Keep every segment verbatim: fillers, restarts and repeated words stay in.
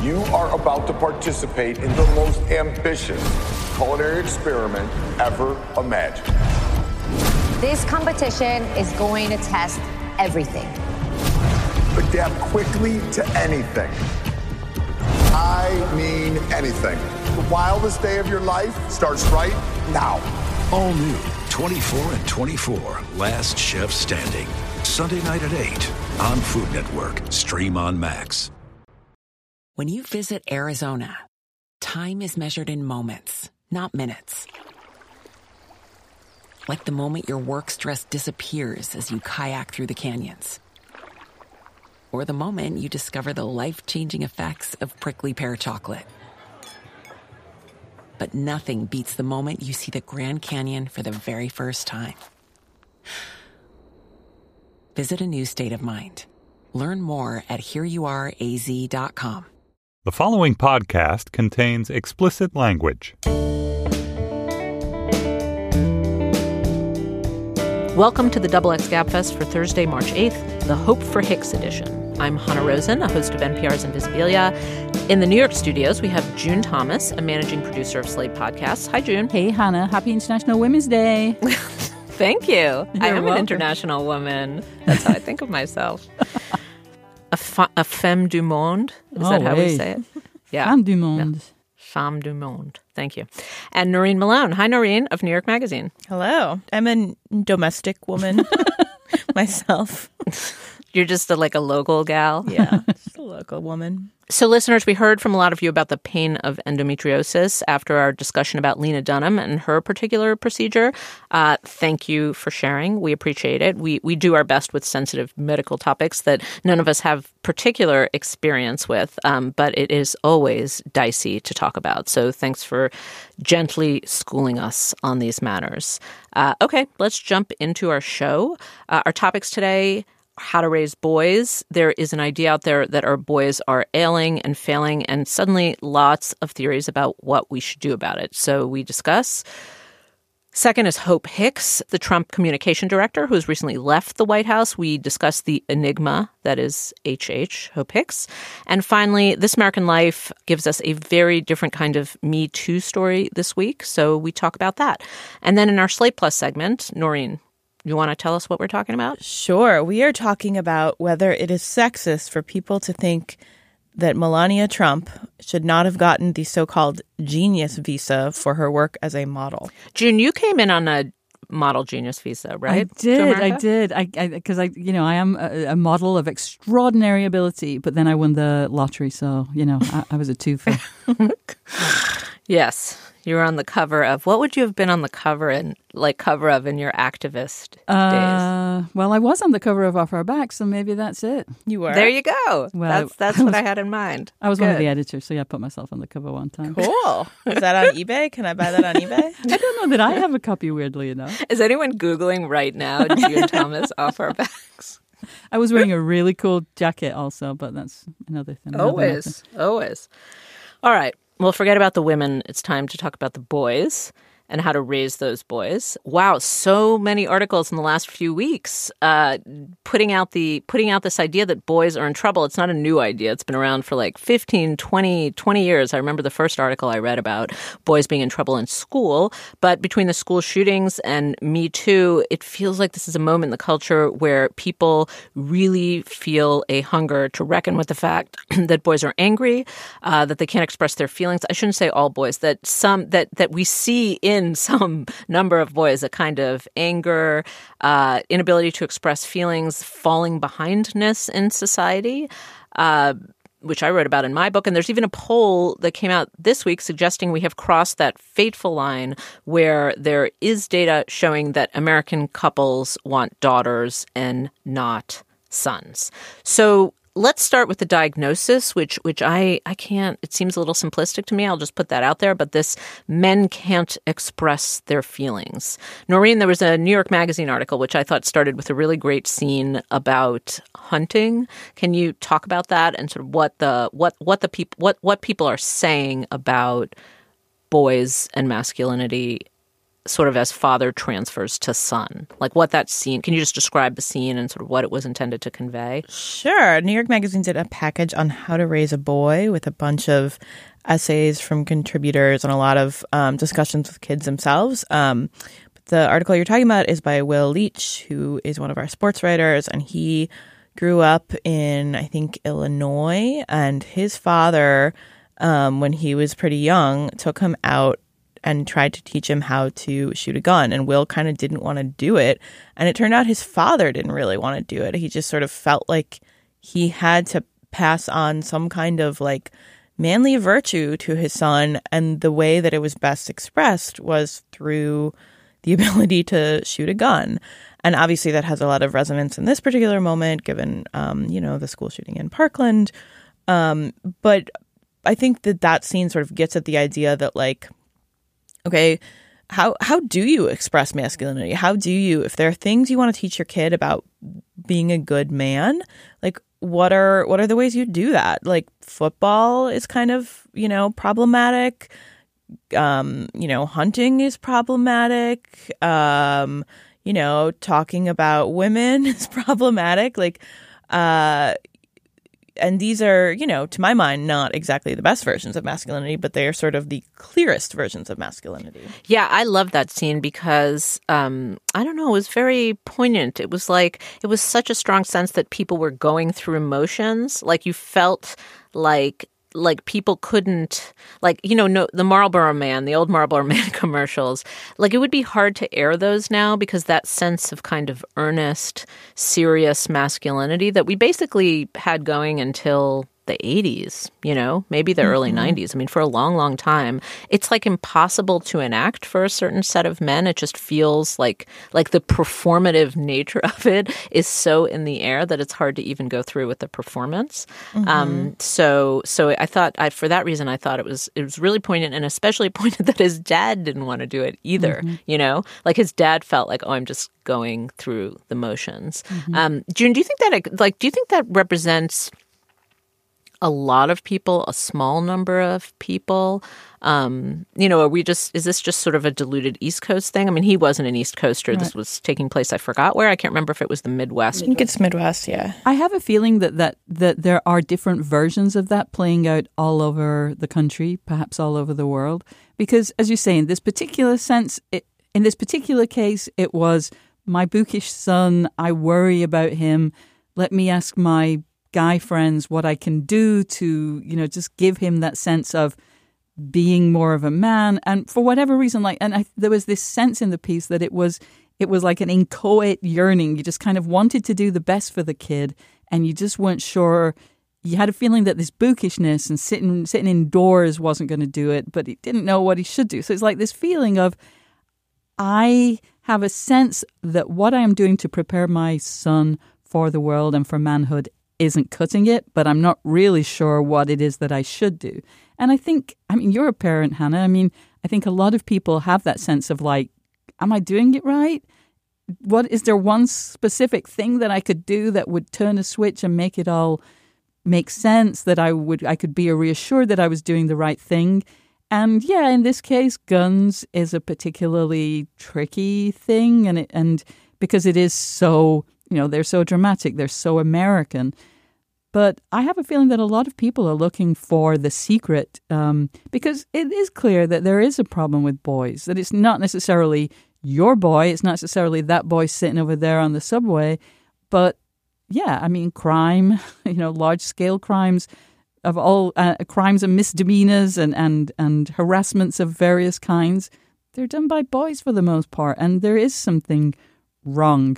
You are about to participate in the most ambitious culinary experiment ever imagined. This competition is going to test everything. Adapt quickly to anything. I mean anything. The wildest day of your life starts right now. All new, twenty-four and twenty-four, Last Chef Standing. Sunday night at eight on Food Network. Stream on Max. When you visit Arizona, time is measured in moments, not minutes. Like the moment your work stress disappears as you kayak through the canyons. Or the moment you discover the life-changing effects of prickly pear chocolate. But nothing beats the moment you see the Grand Canyon for the very first time. Visit a new state of mind. Learn more at here you are a z dot com. The following podcast contains explicit language. Welcome to the Double X Gabfest for Thursday, March eighth, the Hope for Hicks edition. I'm Hannah Rosen, a host of N P R's Invisibilia. In the New York studios, we have June Thomas, a managing producer of Slate Podcasts. Hi, June. Hey, Hannah. Happy International Women's Day. Thank you. You're I am welcome. An international woman. That's how I think of myself. A, fa- a femme du monde? Is oh, that how wait. we say it? Yeah. Femme du monde. Yeah. Femme du monde. Thank you. And Noreen Malone. Hi, Noreen of New York Magazine. Hello. I'm a domestic woman myself. You're just a, like a local gal? Yeah, just a local woman. So, listeners, we heard from a lot of you about the pain of endometriosis after our discussion about Lena Dunham and her particular procedure. Uh, thank you for sharing. We appreciate it. We we do our best with sensitive medical topics that none of us have particular experience with, um, but it is always dicey to talk about. So thanks for gently schooling us on these matters. Uh, okay, let's jump into our show. Uh, our topics today: how to raise boys. There is an idea out there that our boys are ailing and failing, and suddenly lots of theories about what we should do about it. So we discuss. Second is Hope Hicks, the Trump communication director who has recently left the White House. We discuss the enigma that is H H, Hope Hicks. And finally, This American Life gives us a very different kind of Me Too story this week. So we talk about that. And then in our Slate Plus segment, Noreen, you want to tell us what we're talking about? Sure. We are talking about whether it is sexist for people to think that Melania Trump should not have gotten the so-called genius visa for her work as a model. June, you came in on a model genius visa, right? I did. I did. I because I, I, you know, I am a, a model of extraordinary ability, but then I won the lottery, so you know, I, I was a twofer. Yes. You were on the cover of, what would you have been on the cover and like cover of in your activist uh, days? Well, I was on the cover of Off Our Backs, so maybe that's it. You were? There you go. Well, that's that's I what was, I had in mind. I was Good. one of the editors, so yeah, I put myself on the cover one time. Cool. Is that on eBay? Can I buy that on eBay? I don't know that I have a copy, weirdly enough. Is anyone Googling right now June Thomas Off Our Backs? I was wearing a really cool jacket also, but that's another thing. Another Always. Matter. Always. All right. Well, forget about the women. It's time to talk about the boys and how to raise those boys. Wow, so many articles in the last few weeks uh, putting out the putting out this idea that boys are in trouble. It's not a new idea. It's been around for like fifteen, twenty, twenty years. I remember the first article I read about boys being in trouble in school. But between the school shootings and Me Too, it feels like this is a moment in the culture where people really feel a hunger to reckon with the fact that boys are angry, uh, that they can't express their feelings. I shouldn't say all boys, that some that that we see in some number of boys a kind of anger, uh, inability to express feelings, falling behindness in society, uh, which I wrote about in my book. And there's even a poll that came out this week suggesting we have crossed that fateful line where there is data showing that American couples want daughters and not sons. So let's start with the diagnosis, which which I, I can't, it seems a little simplistic to me. I'll just put that out there. But this, men can't express their feelings. Noreen, there was a New York Magazine article, which I thought started with a really great scene about hunting. Can you talk about that and sort of what the what what the people what what people are saying about boys and masculinity sort of as father transfers to son, like what that scene, can you just describe the scene and sort of what it was intended to convey? Sure. New York Magazine did a package on how to raise a boy with a bunch of essays from contributors and a lot of um, discussions with kids themselves. Um, but the article you're talking about is by Will Leach, who is one of our sports writers, and he grew up in, I think, Illinois, and his father, um, when he was pretty young, took him out and tried to teach him how to shoot a gun. And Will kind of didn't want to do it. And it turned out his father didn't really want to do it. He just sort of felt like he had to pass on some kind of like manly virtue to his son. And the way that it was best expressed was through the ability to shoot a gun. And obviously that has a lot of resonance in this particular moment, given, um, you know, the school shooting in Parkland. Um, but I think that that scene sort of gets at the idea that, like, okay, how how do you express masculinity? How do you, if there are things you want to teach your kid about being a good man, like what are what are the ways you do that? Like football is kind of, you know, problematic. Um, you know, hunting is problematic. Um, you know, talking about women is problematic. Like, uh, and these are, you know, to my mind, not exactly the best versions of masculinity, but they are sort of the clearest versions of masculinity. Yeah, I love that scene because, um, I don't know, it was very poignant. It was like, it was such a strong sense that people were going through emotions. Like you felt like like people couldn't, like, you know, no, the Marlboro Man, the old Marlboro Man commercials, like it would be hard to air those now because that sense of kind of earnest, serious masculinity that we basically had going until the eighties, you know, maybe the mm-hmm. early nineties. I mean, for a long, long time, it's like impossible to enact for a certain set of men. It just feels like like the performative nature of it is so in the air that it's hard to even go through with the performance. Mm-hmm. Um, so, so I thought, I, for that reason, I thought it was it was really poignant, and especially poignant that his dad didn't want to do it either. Mm-hmm. You know, like his dad felt like, oh, I'm just going through the motions. Mm-hmm. Um, June, do you think that like do you think that represents a lot of people, a small number of people? Um, you know, are we just, is this just sort of a diluted East Coast thing? I mean, he wasn't an East Coaster. Right. This was taking place, I forgot where. I can't remember if it was the Midwest. I think it's Midwest, yeah. I have a feeling that, that, that there are different versions of that playing out all over the country, perhaps all over the world. Because, as you say, in this particular sense, it, in this particular case, it was my bookish son, I worry about him. Let me ask my guy friends what I can do to, you know, just give him that sense of being more of a man. And for whatever reason, like, and I, there was this sense in the piece that it was, it was like an inchoate yearning. You just kind of wanted to do the best for the kid, and you just weren't sure. You had a feeling that this bookishness and sitting sitting indoors wasn't going to do it, but he didn't know what he should do. So it's like this feeling of, I have a sense that what I am doing to prepare my son for the world and for manhood isn't cutting it, but I'm not really sure what it is that I should do. And I think, I mean, you're a parent, Hannah. I mean, I think a lot of people have that sense of like, am I doing it right? What is there one specific thing that I could do that would turn a switch and make it all make sense, that I would, I could be reassured that I was doing the right thing? And yeah, in this case, guns is a particularly tricky thing, and it, and because it is so, you know, they're so dramatic, they're so American. But I have a feeling that a lot of people are looking for the secret, um, because it is clear that there is a problem with boys, that it's not necessarily your boy, it's not necessarily that boy sitting over there on the subway, but yeah, I mean, crime, you know, large-scale crimes of all, uh, crimes and misdemeanors and, and, and harassments of various kinds, they're done by boys for the most part, and there is something wrong.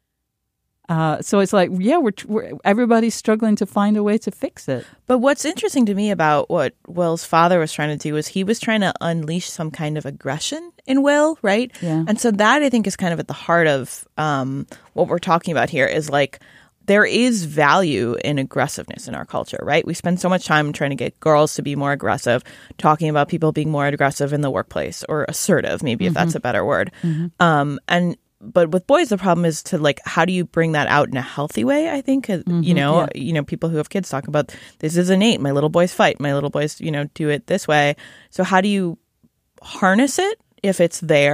Uh, so it's like, yeah, we're, we're everybody's struggling to find a way to fix it. But what's interesting to me about what Will's father was trying to do is he was trying to unleash some kind of aggression in Will, right? Yeah. And so that, I think, is kind of at the heart of um, what we're talking about here is like, there is value in aggressiveness in our culture, right? We spend so much time trying to get girls to be more aggressive, talking about people being more aggressive in the workplace, or assertive, maybe, mm-hmm. if that's a better word. Mm-hmm. Um, and But with boys, the problem is to like, how do you bring that out in a healthy way? I think, mm-hmm, you know, yeah. you know, people who have kids talk about this is innate. My little boys fight. My little boys, you know, do it this way. So how do you harness it if it's there?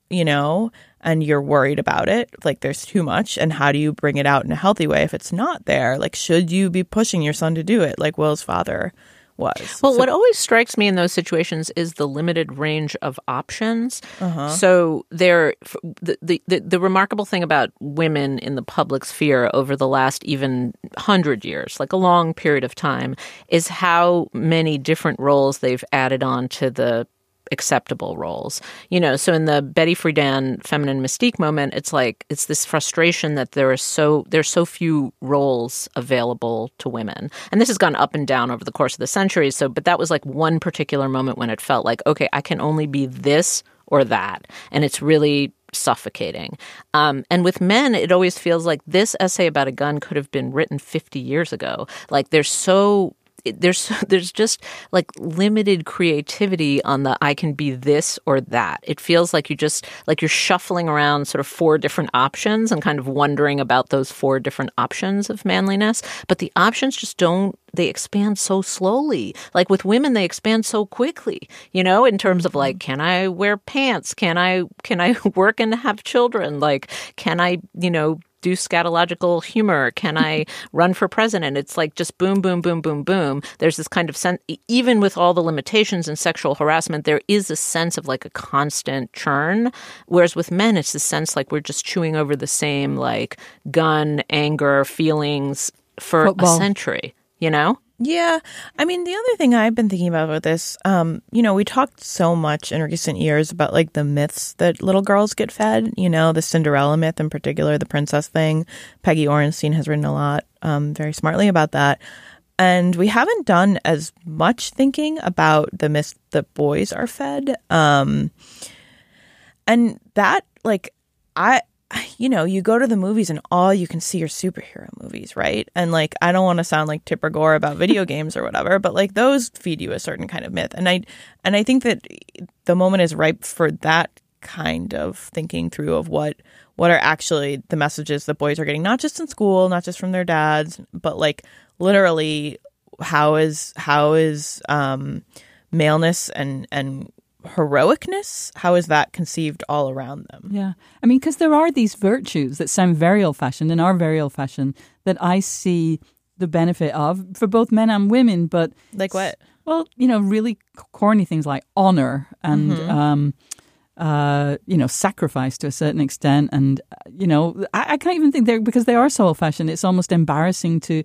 you know, and you're worried about it, like there's too much, and how do you bring it out in a healthy way if it's not there? Like, should you be pushing your son to do it like Will's father was? Well, so, what always strikes me in those situations is the limited range of options. Uh-huh. So there, the, the the the remarkable thing about women in the public sphere over the last even hundred years, like a long period of time, is how many different roles they've added on to the acceptable roles. You know, so in the Betty Friedan feminine mystique moment, it's like it's this frustration that there are so there's so few roles available to women. And this has gone up and down over the course of the centuries. So but that was like one particular moment when it felt like, okay, I can only be this or that. And it's really suffocating. Um, and with men, it always feels like this essay about a gun could have been written fifty years ago. Like there's so There's there's just like limited creativity on the I can be this or that. It feels like you just like you're shuffling around sort of four different options and kind of wondering about those four different options of manliness. But the options just don't, they expand so slowly. Like with women, they expand so quickly, you know, in terms of like, can I wear pants? Can I can I work and have children? Like, can I, you know, do scatological humor? Can I run for president? It's like just boom, boom, boom, boom, boom. There's this kind of sense, even with all the limitations and sexual harassment, there is a sense of like a constant churn. Whereas with men, it's the sense like we're just chewing over the same like gun, anger, feelings for Football. a century, you know? Yeah. I mean, the other thing I've been thinking about with this, um, you know, we talked so much in recent years about like the myths that little girls get fed, you know, the Cinderella myth in particular, the princess thing. Peggy Orenstein has written a lot um, very smartly about that. And we haven't done as much thinking about the myths that boys are fed. Um, and that, like, I... you know, you go to the movies and all you can see are superhero movies, right? And like, I don't want to sound like Tipper Gore about video games or whatever, but like those feed you a certain kind of myth. And I, and I think that the moment is ripe for that kind of thinking through of what, what are actually the messages that boys are getting, not just in school, not just from their dads, but like literally how is, how is, um, maleness and, and, heroicness, how is that conceived all around them? Yeah. I mean, because there are these virtues that sound very old-fashioned and are very old-fashioned that I see the benefit of for both men and women, but... Like what? Well, you know, really corny things like honor and, Mm-hmm. um, uh, you know, sacrifice to a certain extent. And, uh, you know, I, I can't even think they're... Because they are so old-fashioned, it's almost embarrassing to,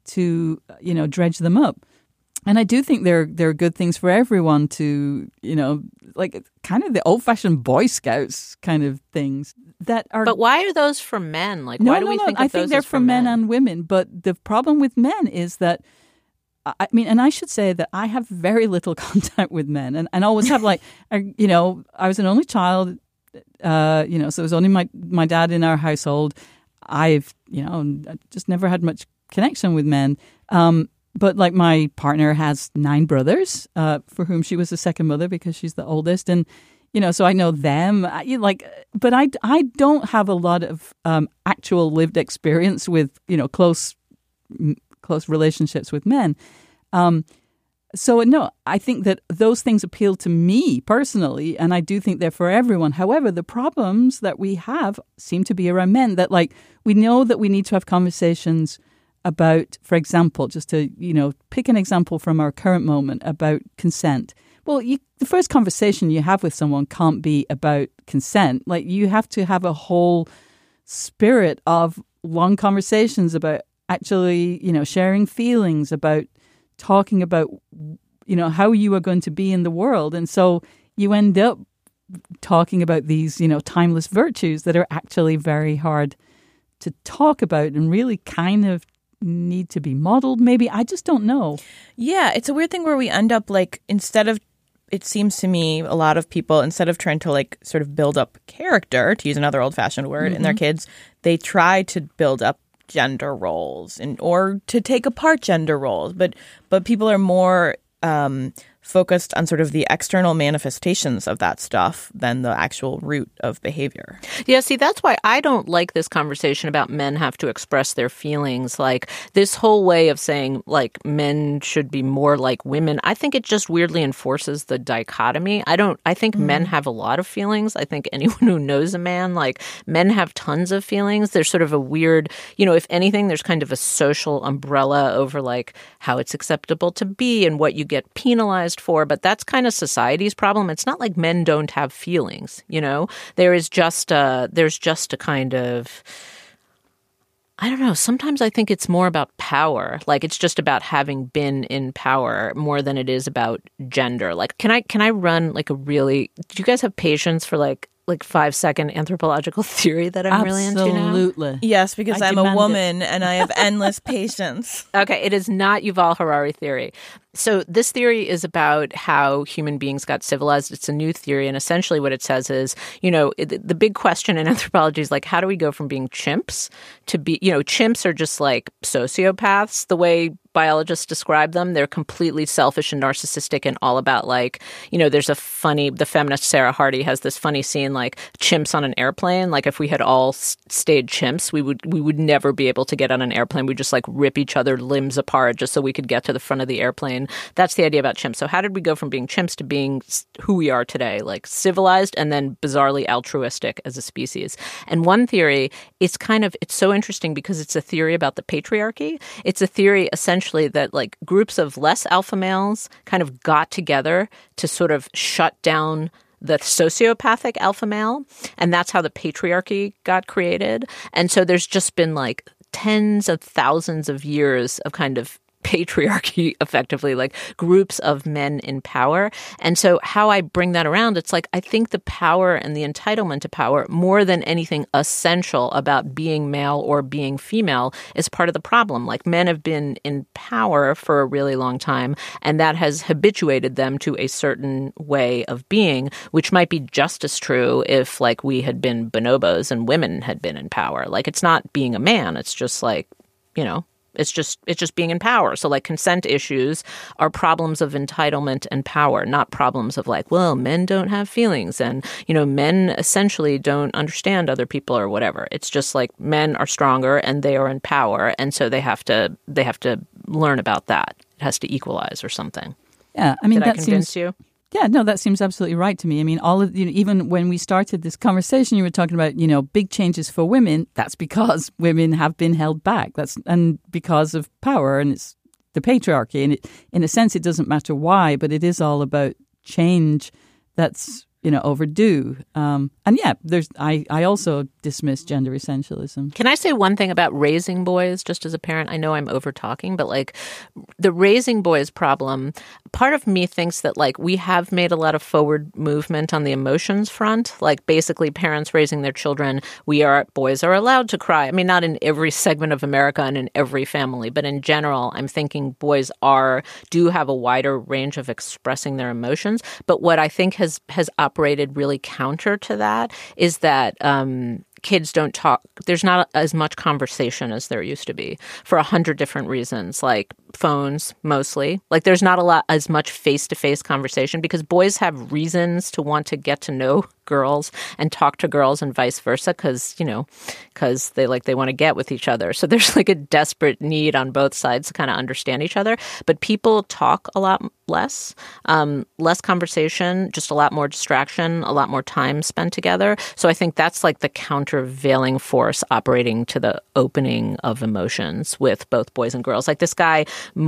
to you know, dredge them up. And I do think they're they're good things for everyone to, you know, like kind of the old-fashioned Boy Scouts kind of things that are. But why are those for men? Like, no, why do no, we no. think of I those think they're as for men, men and women. But the problem with men is that, I mean, and I should say that I have very little contact with men, and, and always have like, you know, I was an only child, uh, you know, so it was only my my dad in our household. I've, you know, just never had much connection with men. Um, But like my partner has nine brothers, uh, for whom she was the second mother because she's the oldest, and you know, so I know them. I, like, but I, I don't have a lot of um, actual lived experience with you know close close relationships with men. Um, so no, I think that those things appeal to me personally, and I do think they're for everyone. However, the problems that we have seem to be around men. That like we know that we need to have conversations about, for example, just to, you know, pick an example from our current moment about consent. Well, you, the first conversation you have with someone can't be about consent. Like, you have to have a whole spirit of long conversations about actually, you know, sharing feelings, about talking about, you know, how you are going to be in the world. And so you end up talking about these, you know, timeless virtues that are actually very hard to talk about and really kind of need to be modeled, maybe. I just don't know. Yeah, it's a weird thing where we end up like, instead of, it seems to me, a lot of people, instead of trying to like sort of build up character, to use another old-fashioned word, mm-hmm. in their kids, they try to build up gender roles and or to take apart gender roles. But but people are more um, focused on sort of the external manifestations of that stuff than the actual root of behavior. Yeah, see, that's why I don't like this conversation about men have to express their feelings. Like this whole way of saying like men should be more like women, I think it just weirdly enforces the dichotomy. I don't, I think mm. men have a lot of feelings. I think anyone who knows a man, like men have tons of feelings. There's sort of a weird, you know, if anything, there's kind of a social umbrella over like how it's acceptable to be and what you get penalized for, but that's kind of society's problem. It's not like men don't have feelings, you know? There is just a, there's just a kind of, I don't know, sometimes I think it's more about power. Like it's just about having been in power more than it is about gender. Like can I can I run like a really, do you guys have patience for like like five second anthropological theory that I'm Absolutely. really into now? Absolutely. Yes, because I I'm a woman it. and I have endless patience. Okay, it is not Yuval Harari theory. So this theory is about how human beings got civilized. It's a new theory. And essentially what it says is, you know, it, the big question in anthropology is like, how do we go from being chimps to be, you know, chimps are just like sociopaths, the way biologists describe them. They're completely selfish and narcissistic and all about like, you know, there's a funny, the feminist Sarah Hardy has this funny scene like chimps on an airplane. Like if we had all s- stayed chimps, we would we would never be able to get on an airplane. We'd just like rip each other limbs apart just so we could get to the front of the airplane. That's the idea about chimps. So how did we go from being chimps to being who we are today, like civilized and then bizarrely altruistic as a species? And one theory, it's kind of, it's so interesting because it's a theory about the patriarchy. It's a theory essentially that like groups of less alpha males kind of got together to sort of shut down the sociopathic alpha male. And that's how the patriarchy got created. And so there's just been like tens of thousands of years of kind of patriarchy, effectively, like groups of men in power. And so how I bring that around, it's like I think the power and the entitlement to power, more than anything essential about being male or being female, is part of the problem. Like men have been in power for a really long time, and that has habituated them to a certain way of being, which might be just as true if like we had been bonobos and women had been in power. Like it's not being a man, it's just like, you know, It's just it's just being in power. So like consent issues are problems of entitlement and power, not problems of like, well, men don't have feelings and, you know, men essentially don't understand other people or whatever. It's just like men are stronger and they are in power. And so they have to they have to learn about that. It has to equalize or something. Yeah, I mean, Did that I convince seems, you? Yeah, no, that seems absolutely right to me. I mean, all of you know, even when we started this conversation, you were talking about, you know, big changes for women. That's because women have been held back. That's and because of power, and it's the patriarchy. And it, in a sense, it doesn't matter why, but it is all about change that's, you know, overdue. Um, and yeah, there's. I, I also dismiss gender essentialism. Can I say one thing about raising boys, just as a parent? I know I'm over talking, but like the raising boys problem, part of me thinks that like we have made a lot of forward movement on the emotions front. Like basically parents raising their children, we are, boys are allowed to cry. I mean, not in every segment of America and in every family, but in general, I'm thinking boys are, do have a wider range of expressing their emotions. But what I think has, has operated really counter to that is that um, kids don't talk. There's not as much conversation as there used to be for a hundred different reasons, like phones mostly. Like there's not a lot as much face-to-face conversation because boys have reasons to want to get to know girls and talk to girls and vice versa because, you know, because they like they want to get with each other. So there's like a desperate need on both sides to kind of understand each other. But people talk a lot less, um, less conversation, just a lot more distraction, a lot more time spent together. So I think that's like the countervailing force operating to the opening of emotions with both boys and girls. Like this guy,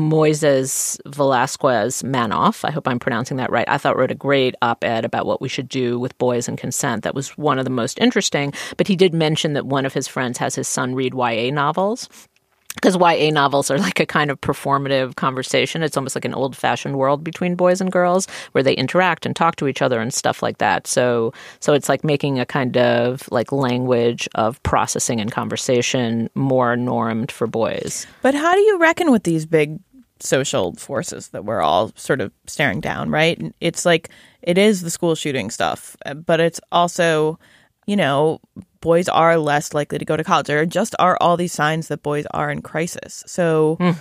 Moises Velasquez Manoff, I hope I'm pronouncing that right, I thought wrote a great op-ed about what we should do with boys and consent. That was one of the most interesting. But he did mention that one of his friends has his son read Y A novels. Because Y A novels are like a kind of performative conversation. It's almost like an old-fashioned world between boys and girls where they interact and talk to each other and stuff like that. So so it's like making a kind of like language of processing and conversation more normed for boys. But how do you reckon with these big social forces that we're all sort of staring down, right? It's like it is the school shooting stuff, but it's also, you know, boys are less likely to go to college. There just are all these signs that boys are in crisis. So mm.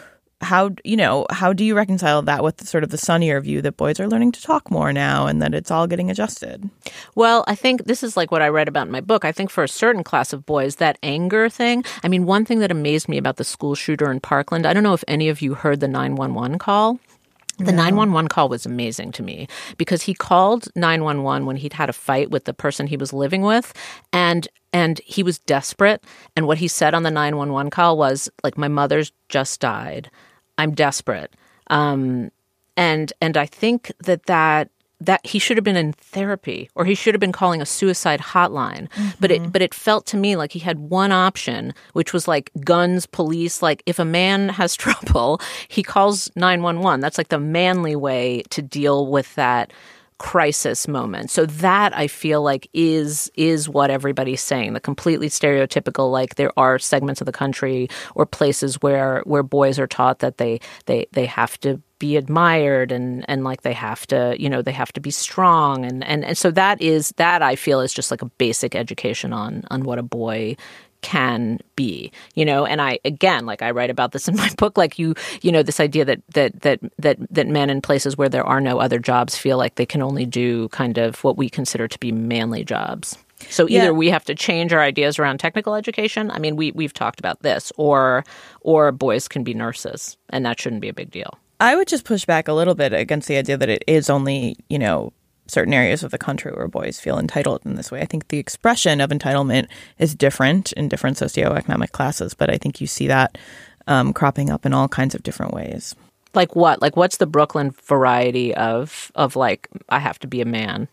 how, you know, how do you reconcile that with sort of the sunnier view that boys are learning to talk more now and that it's all getting adjusted? Well, I think this is like what I read about in my book. I think for a certain class of boys, that anger thing, I mean, one thing that amazed me about the school shooter in Parkland, I don't know if any of you heard the nine one one call. The no. nine one one call was amazing to me because he called nine one one when he'd had a fight with the person he was living with, and and he was desperate. And what he said on the nine one one call was, like, my mother's just died. I'm desperate. Um, and and I think that that that he should have been in therapy, or he should have been calling a suicide hotline. Mm-hmm. But it but it felt to me like he had one option, which was like guns, police. Like if a man has trouble, he calls nine one one. That's like the manly way to deal with that crisis moment. So that I feel like is is what everybody's saying. The completely stereotypical, like there are segments of the country or places where where boys are taught that they they they have to be admired and and like they have to, you know, they have to be strong. And and, and so that is that I feel is just like a basic education on on what a boy can be, you know, and I, again, like I write about this in my book, like you, you know, this idea that, that, that, that, that men in places where there are no other jobs feel like they can only do kind of what we consider to be manly jobs. So either yeah. we have to change our ideas around technical education. I mean, we, we've talked about this, or, or boys can be nurses, and that shouldn't be a big deal. I would just push back a little bit against the idea that it is only, you know, certain areas of the country where boys feel entitled in this way. I think the expression of entitlement is different in different socioeconomic classes, but I think you see that um, cropping up in all kinds of different ways. Like what? Like what's the Brooklyn variety of, of like, I have to be a man?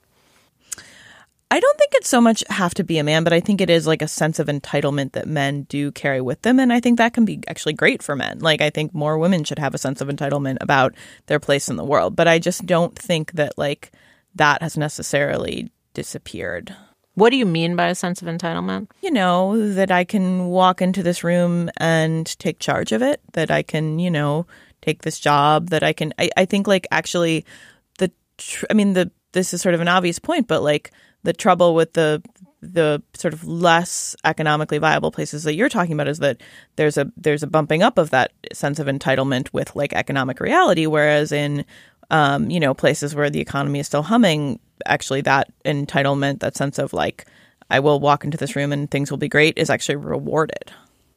I don't think it's so much have to be a man, but I think it is like a sense of entitlement that men do carry with them. And I think that can be actually great for men. Like I think more women should have a sense of entitlement about their place in the world. But I just don't think that like that has necessarily disappeared. What do you mean by a sense of entitlement? You know, that I can walk into this room and take charge of it, that I can, you know, take this job, that I can, I, I think like actually the, tr- I mean, the, this is sort of an obvious point, but like the trouble with the, the sort of less economically viable places that you're talking about is that there's a, there's a bumping up of that sense of entitlement with like economic reality. Whereas in, Um, you know, places where the economy is still humming, actually that entitlement, that sense of like, I will walk into this room and things will be great is actually rewarded.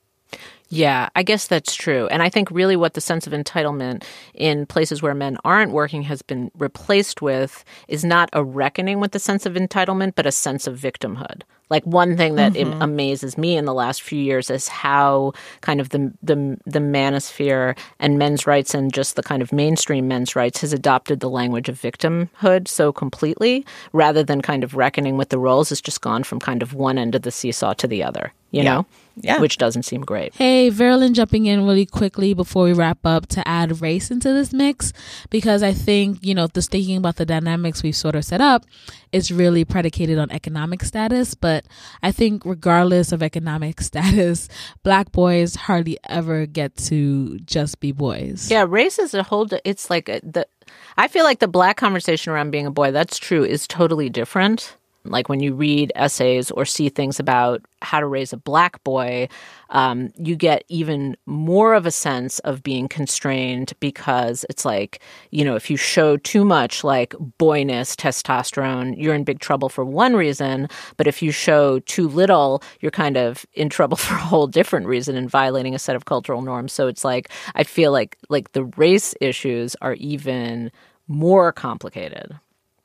Yeah, I guess that's true. And I think really what the sense of entitlement in places where men aren't working has been replaced with is not a reckoning with the sense of entitlement, but a sense of victimhood. Like one thing that mm-hmm. amazes me in the last few years is how kind of the, the the manosphere and men's rights and just the kind of mainstream men's rights has adopted the language of victimhood so completely, rather than kind of reckoning with the roles. It's just gone from kind of one end of the seesaw to the other, you yeah. know? Yeah. Which doesn't seem great. Hey, Verlyn jumping in really quickly before we wrap up to add race into this mix, because I think, you know, just thinking about the dynamics we've sort of set up, it's really predicated on economic status. But I think regardless of economic status, Black boys hardly ever get to just be boys. Yeah, race is a whole, it's like a, the, I feel like the Black conversation around being a boy, that's true, is totally different. Like when you read essays or see things about how to raise a Black boy, um, you get even more of a sense of being constrained because it's like, you know, if you show too much like boyness, testosterone, you're in big trouble for one reason. But if you show too little, you're kind of in trouble for a whole different reason and violating a set of cultural norms. So it's like, I feel like like the race issues are even more complicated.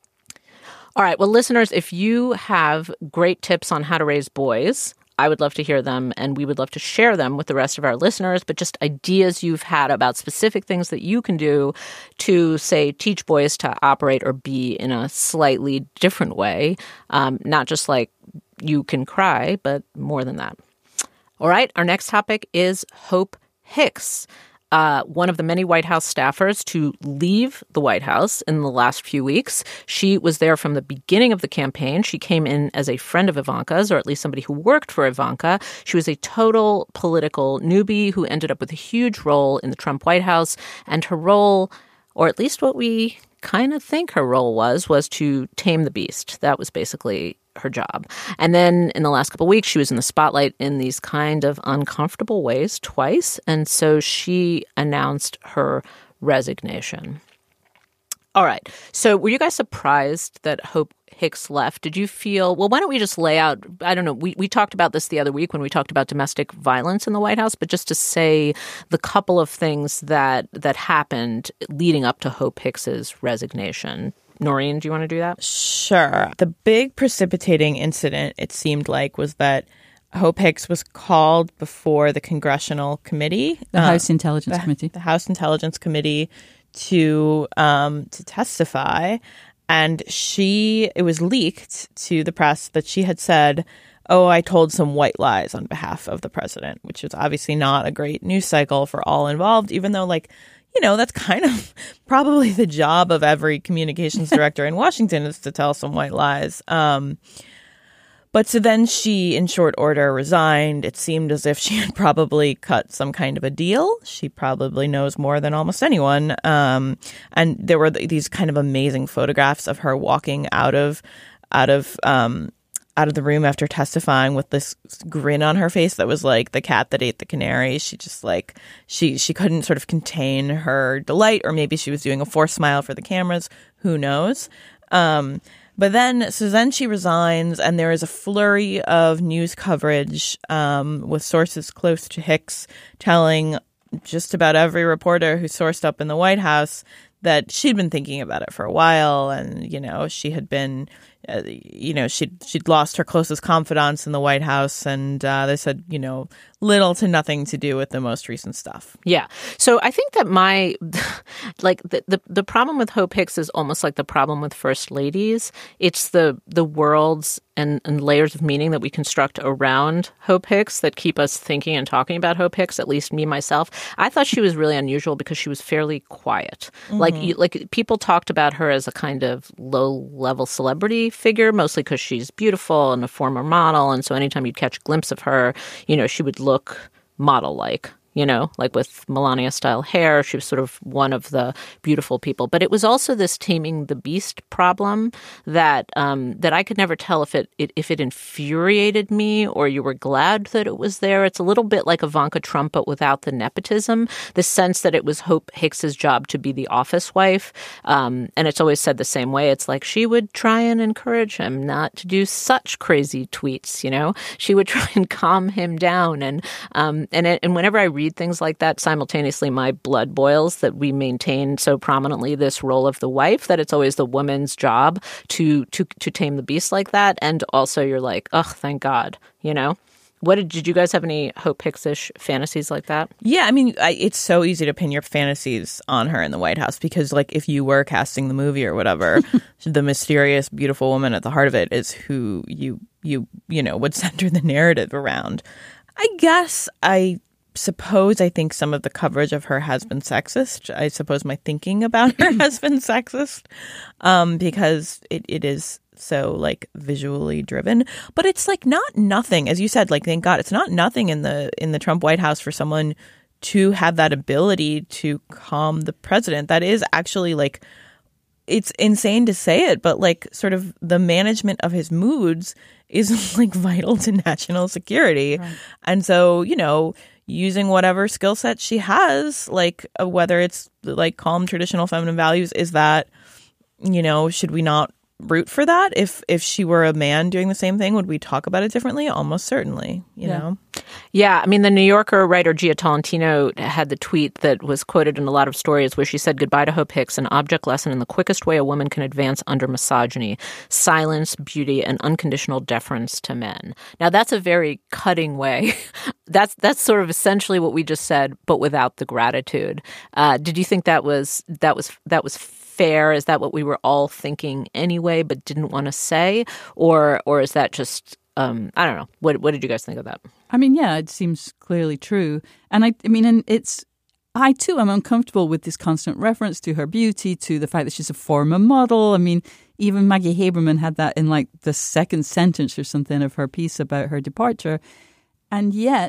All right. Well, listeners, if you have great tips on how to raise boys, I would love to hear them, and we would love to share them with the rest of our listeners, but just ideas you've had about specific things that you can do to, say, teach boys to operate or be in a slightly different way, um, not just like you can cry, but more than that. All right. Our next topic is Hope Hicks. Uh, one of the many White House staffers to leave the White House in the last few weeks. She was there from the beginning of the campaign. She came in as a friend of Ivanka's, or at least somebody who worked for Ivanka. She was a total political newbie who ended up with a huge role in the Trump White House. And her role, or at least what we kind of think her role was, was to tame the beast. That was basically her job. And then in the last couple of weeks, she was in the spotlight in these kind of uncomfortable ways twice. And so she announced her resignation. All right. So were you guys surprised that Hope Hicks left? Did you feel, well, why don't we just lay out, I don't know, we, we talked about this the other week when we talked about domestic violence in the White House, but just to say the couple of things that that happened leading up to Hope Hicks's resignation. Noreen, do you want to do that? Sure. The big precipitating incident, it seemed like, was that Hope Hicks was called before the Congressional Committee. The um, House Intelligence the, Committee. The House Intelligence Committee to um, to testify. And she, it was leaked to the press that she had said, oh, I told some white lies on behalf of the president, which is obviously not a great news cycle for all involved, even though, like, you know, that's kind of probably the job of every communications director in Washington is to tell some white lies. Um, but so then she, in short order, resigned. It seemed as if she had probably cut some kind of a deal. She probably knows more than almost anyone. Um, and there were th- these kind of amazing photographs of her walking out of out of um, out of the room after testifying with this grin on her face that was like the cat that ate the canary. She just like she she couldn't sort of contain her delight, or maybe she was doing a forced smile for the cameras. Who knows? Um, But then, so then she resigns, and there is a flurry of news coverage um, with sources close to Hicks telling just about every reporter who sourced up in the White House that she'd been thinking about it for a while, and, you know, she had been, uh, you know, she'd, she'd lost her closest confidants in the White House, and uh, they said, you know, little to nothing to do with the most recent stuff. Yeah. So I think that my, like, the, the, the problem with Hope Hicks is almost like the problem with first ladies. It's the, the worlds and, and layers of meaning that we construct around Hope Hicks that keep us thinking and talking about Hope Hicks, at least me, myself. I thought she was really unusual because she was fairly quiet. Mm-hmm. Like, you, like people talked about her as a kind of low-level celebrity figure, mostly because she's beautiful and a former model. And so anytime you'd catch a glimpse of her, you know, she would look model-like. You know, like with Melania-style hair, she was sort of one of the beautiful people. But it was also this taming the beast problem that um, that I could never tell if it, it if it infuriated me or you were glad that it was there. It's a little bit like Ivanka Trump, but without the nepotism. The sense that it was Hope Hicks's job to be the office wife, um, and it's always said the same way. It's like she would try and encourage him not to do such crazy tweets. You know, she would try and calm him down, and um, and it, and whenever I read read things like that, simultaneously my blood boils that we maintain so prominently this role of the wife, that it's always the woman's job to to to tame the beast like that. And also you're like, oh, thank God, you know? What did, did you guys have any Hope Hicks-ish fantasies like that? Yeah, I mean, I, it's so easy to pin your fantasies on her in the White House because, like, if you were casting the movie or whatever, the mysterious, beautiful woman at the heart of it is who you, you, you know, would center the narrative around. I guess I suppose I think some of the coverage of her has been sexist. I suppose my thinking about her has been sexist um, because it, it is so like visually driven. But it's like not nothing, as you said, like thank God it's not nothing in the in the Trump White House for someone to have that ability to calm the president. That is actually like, it's insane to say it, but like sort of the management of his moods is like vital to national security. Right. And so, you know, using whatever skill set she has, like uh, whether it's like calm traditional feminine values, is that, you know, should we not root for that? If if she were a man doing the same thing, would we talk about it differently? Almost certainly, you yeah. know? Yeah, I mean, the New Yorker writer Gia Tolentino had the tweet that was quoted in a lot of stories where she said, "Goodbye to Hope Hicks, an object lesson in the quickest way a woman can advance under misogyny, silence, beauty, and unconditional deference to men." Now, that's a very cutting way. that's that's sort of essentially what we just said, but without the gratitude. Uh, did you think that was that was that was fair? Is that what we were all thinking anyway, but didn't want to say, or or is that just um, I don't know? What what did you guys think of that? I mean, yeah, it seems clearly true. And I, I mean, and it's, I too am uncomfortable with this constant reference to her beauty, to the fact that she's a former model. I mean, even Maggie Haberman had that in like the second sentence or something of her piece about her departure. And yet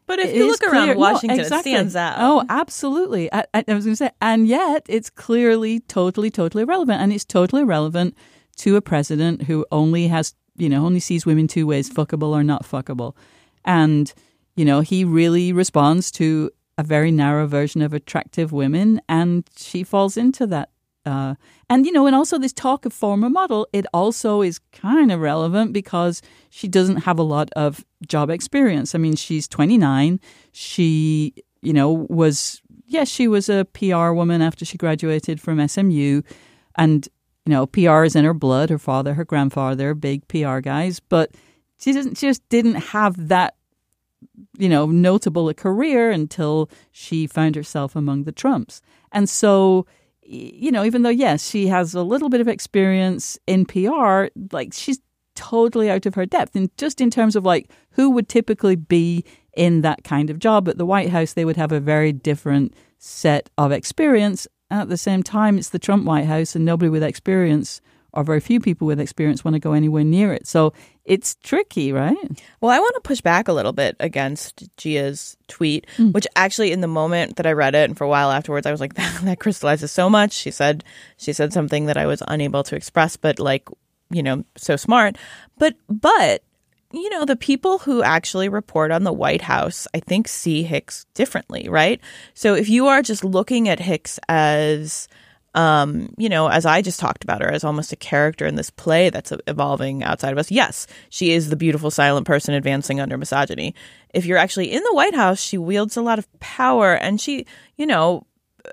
But if it you is look around clear- no, Washington, exactly. it stands out. Oh, absolutely. I, I was going to say, and yet it's clearly totally, totally irrelevant. And it's totally irrelevant to a president who only has, you know, only sees women two ways, fuckable or not fuckable. And, you know, he really responds to a very narrow version of attractive women, and she falls into that. Uh, and, you know, and also this talk of former model, it also is kind of relevant because she doesn't have a lot of job experience. I mean, she's twenty-nine. She, you know, was, yes, she was a P R woman after she graduated from S M U. And, you know, P R is in her blood. Her father, her grandfather, big P R guys. But she doesn't, she just didn't have that, you know, notable a career until she found herself among the Trumps. And so, you know, even though, yes, she has a little bit of experience in P R, like she's totally out of her depth. And just in terms of like who would typically be in that kind of job at the White House, they would have a very different set of experience. And at the same time, it's the Trump White House and nobody with experience or very few people with experience want to go anywhere near it. So it's tricky, right? Well, I want to push back a little bit against Gia's tweet, mm. which actually in the moment that I read it and for a while afterwards, I was like, that, that crystallizes so much. She said she said something that I was unable to express, but like, you know, so smart. But, but, you know, the people who actually report on the White House, I think, see Hicks differently, right? So if you are just looking at Hicks as... Um, you know, as I just talked about her, as almost a character in this play that's evolving outside of us. Yes, she is the beautiful, silent person advancing under misogyny. If you're actually in the White House, she wields a lot of power and she, you know,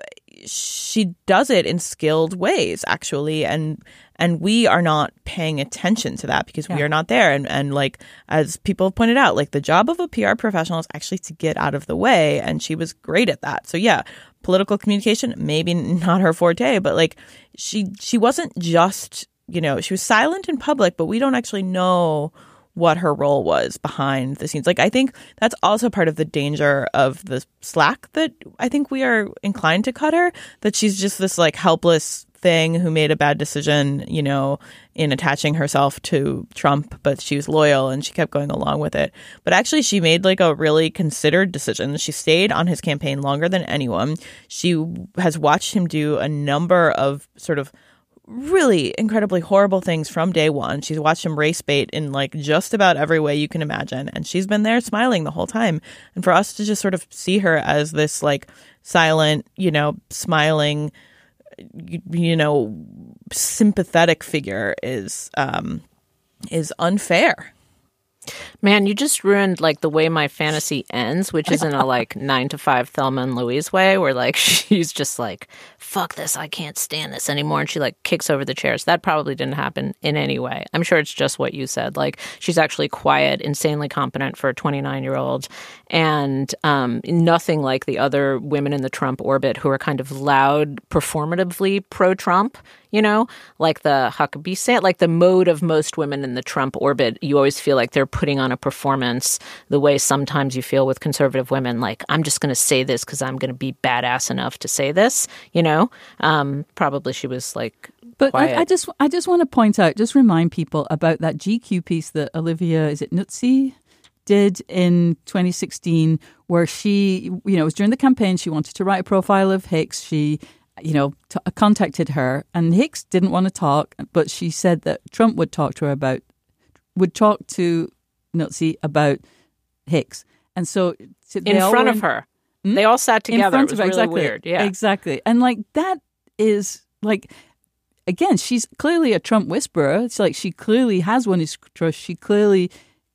she does it in skilled ways, actually. And and we are not paying attention to that because yeah. we are not there. And, and like, as people have pointed out, like the job of a P R professional is actually to get out of the way. And she was great at that. So, yeah. Political communication, maybe not her forte, but like she she wasn't just, you know, she was silent in public, but we don't actually know what her role was behind the scenes. Like, I think that's also part of the danger of the slack that I think we are inclined to cut her, that she's just this like helpless thing who made a bad decision, you know, in attaching herself to Trump, but she was loyal and she kept going along with it. But actually, she made like a really considered decision. She stayed on his campaign longer than anyone. She has watched him do a number of sort of really incredibly horrible things from day one. She's watched him race bait in like just about every way you can imagine. And she's been there smiling the whole time. And for us to just sort of see her as this like silent, you know, smiling, you, you know, sympathetic figure is um, is unfair. Man, you just ruined like the way my fantasy ends, which is in a like nine to five Thelma and Louise way, where like she's just like, fuck this, I can't stand this anymore. And she like kicks over the chairs. That probably didn't happen in any way. I'm sure it's just what you said. Like she's actually quiet, insanely competent for a twenty-nine year old, and um, nothing like the other women in the Trump orbit who are kind of loud, performatively pro-Trump. You know, like the Huckabee Sanders, like the mode of most women in the Trump orbit, you always feel like they're putting on a performance the way sometimes you feel with conservative women, like, I'm just going to say this because I'm going to be badass enough to say this, you know? Um, probably she was like But quiet. I, I just I just want to point out, just remind people about that G Q piece that Olivia, is it Nuzzi, did in twenty sixteen, where she, you know, it was during the campaign, she wanted to write a profile of Hicks. She you know, t- contacted her, and Hicks didn't want to talk, but she said that Trump would talk to her about, would talk to Nuzzi about Hicks. And so... so in front of in, her. Hmm? They all sat together. It was really exactly, weird. Yeah, exactly. And like, that is like, again, she's clearly a Trump whisperer. It's like, she clearly has won his trust. She clearly,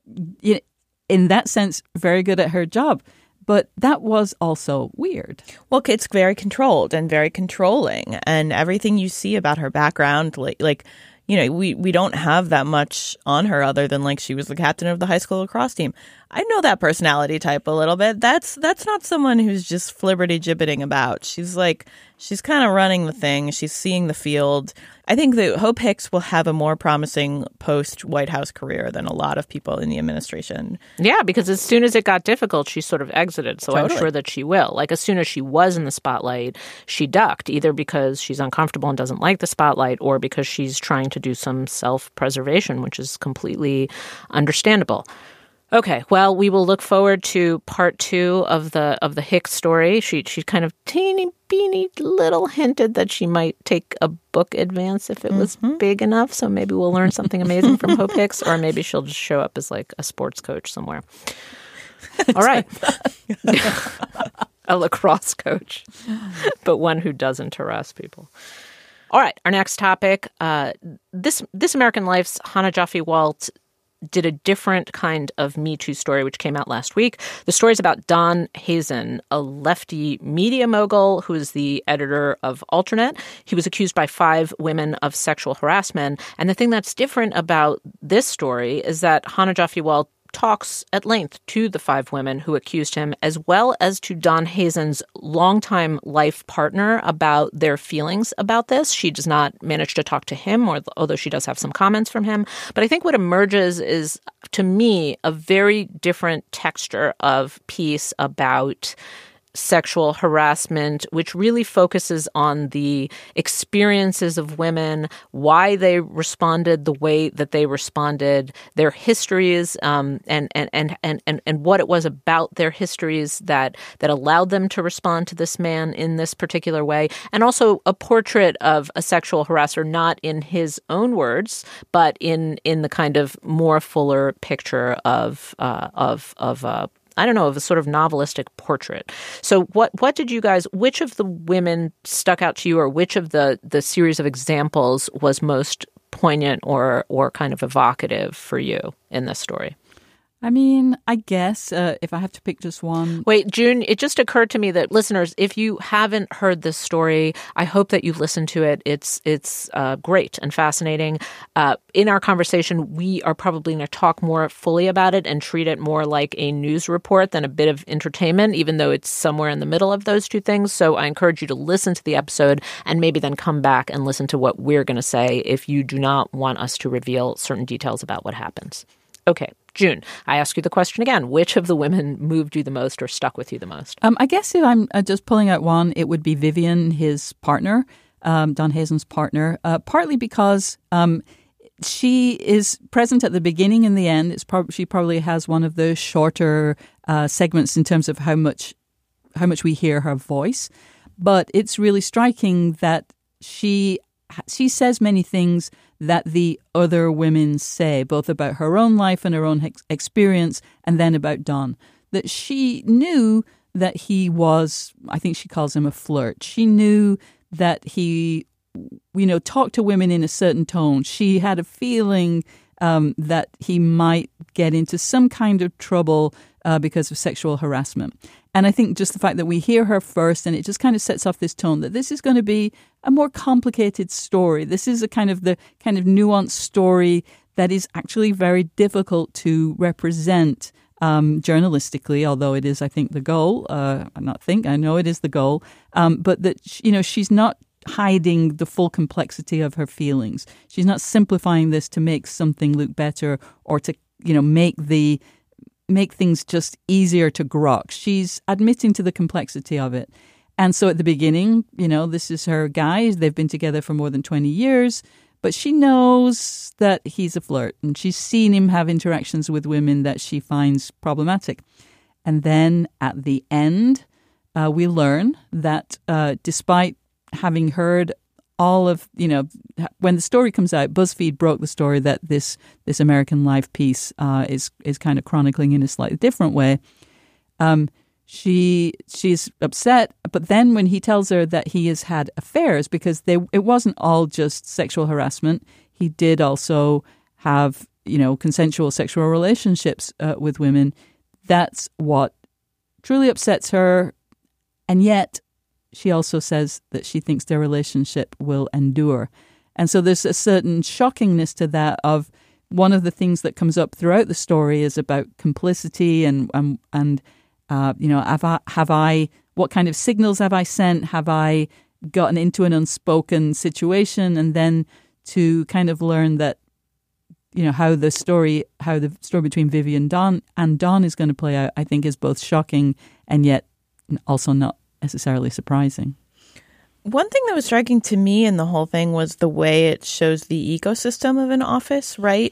in that sense, very good at her job. But that was also weird. Well, it's very controlled and very controlling. And everything you see about her background, like, like you know, we, we don't have that much on her other than, like, she was the captain of the high school lacrosse team. I know that personality type a little bit. That's that's not someone who's just flibberty-gibbeting about. She's, like, she's kind of running the thing. She's seeing the field. I think that Hope Hicks will have a more promising post-White House career than a lot of people in the administration. Yeah, because as soon as it got difficult, she sort of exited. So totally. I'm sure that she will. Like, as soon as she was in the spotlight, she ducked, either because she's uncomfortable and doesn't like the spotlight or because she's trying to do some self-preservation, which is completely understandable. Okay, well, we will look forward to part two of the of the Hicks story. She she kind of teeny beeny little hinted that she might take a book advance if it was mm-hmm. big enough. So maybe we'll learn something amazing from Hope Hicks, or maybe she'll just show up as like a sports coach somewhere. All right. A lacrosse coach, but one who doesn't harass people. All right, our next topic. Uh, this This American Life's Hannah Jaffe-Walt did a different kind of Me Too story, which came out last week. The story is about Don Hazen, a lefty media mogul who is the editor of Alternate. He was accused by five women of sexual harassment. And the thing that's different about this story is that Hannah Jaffe-Walt talks at length to the five women who accused him, as well as to Don Hazen's longtime life partner about their feelings about this. She does not manage to talk to him, or, although she does have some comments from him. But I think what emerges is, to me, a very different texture of piece about sexual harassment, which really focuses on the experiences of women, why they responded the way that they responded, their histories, um, and, and, and, and, and, and what it was about their histories that, that allowed them to respond to this man in this particular way. And also a portrait of a sexual harasser, not in his own words, but in, in the kind of more fuller picture of, uh, of, of, uh, I don't know, of a sort of novelistic portrait. So what what did you guys, which of the women stuck out to you, or which of the, the series of examples was most poignant or or kind of evocative for you in this story? I mean, I guess uh, if I have to pick just one. Wait, June, it just occurred to me that, listeners, if you haven't heard this story, I hope that you listen to it. It's it's uh, great and fascinating. Uh, in our conversation, we are probably going to talk more fully about it and treat it more like a news report than a bit of entertainment, even though it's somewhere in the middle of those two things. So I encourage you to listen to the episode and maybe then come back and listen to what we're going to say if you do not want us to reveal certain details about what happens. Okay, June, I ask you the question again. Which of the women moved you the most or stuck with you the most? Um, I guess if I'm uh, just pulling out one, it would be Vivian, his partner, um, Don Hazen's partner, uh, partly because um, she is present at the beginning and the end. It's prob- she probably has one of the shorter uh, segments in terms of how much how much we hear her voice. But it's really striking that she she says many things that the other women say, both about her own life and her own ex- experience, and then about Don. That she knew that he was, I think she calls him a flirt. She knew that he, you know, talked to women in a certain tone. She had a feeling um, that he might get into some kind of trouble uh, because of sexual harassment. And I think just the fact that we hear her first, and it just kind of sets off this tone that this is going to be a more complicated story. This is a kind of the kind of nuanced story that is actually very difficult to represent um, journalistically, although it is, I think, the goal. Uh, I not think, I know it is the goal. Um, but that, you know, she's not hiding the full complexity of her feelings. She's not simplifying this to make something look better or to, you know, make the make things just easier to grok. She's admitting to the complexity of it. And so at the beginning, you know, this is her guy. They've been together for more than twenty years, but she knows that he's a flirt, and she's seen him have interactions with women that she finds problematic. And then at the end, uh, we learn that uh, despite having heard all of, you know, when the story comes out, BuzzFeed broke the story that this this American Life piece uh, is is kind of chronicling in a slightly different way. Um, she she's upset, but then when he tells her that he has had affairs, because they it wasn't all just sexual harassment, he did also have, you know, consensual sexual relationships uh, with women. That's what truly upsets her, and yet she also says that she thinks their relationship will endure. And so there's a certain shockingness to that. Of one of the things that comes up throughout the story is about complicity and and, and uh, you know, have I, have I, what kind of signals have I sent? Have I gotten into an unspoken situation? And then to kind of learn that, you know, how the story, how the story between Vivian Don and Don is going to play out, I think is both shocking and yet also not necessarily surprising. One thing that was striking to me in the whole thing was the way it shows the ecosystem of an office, right?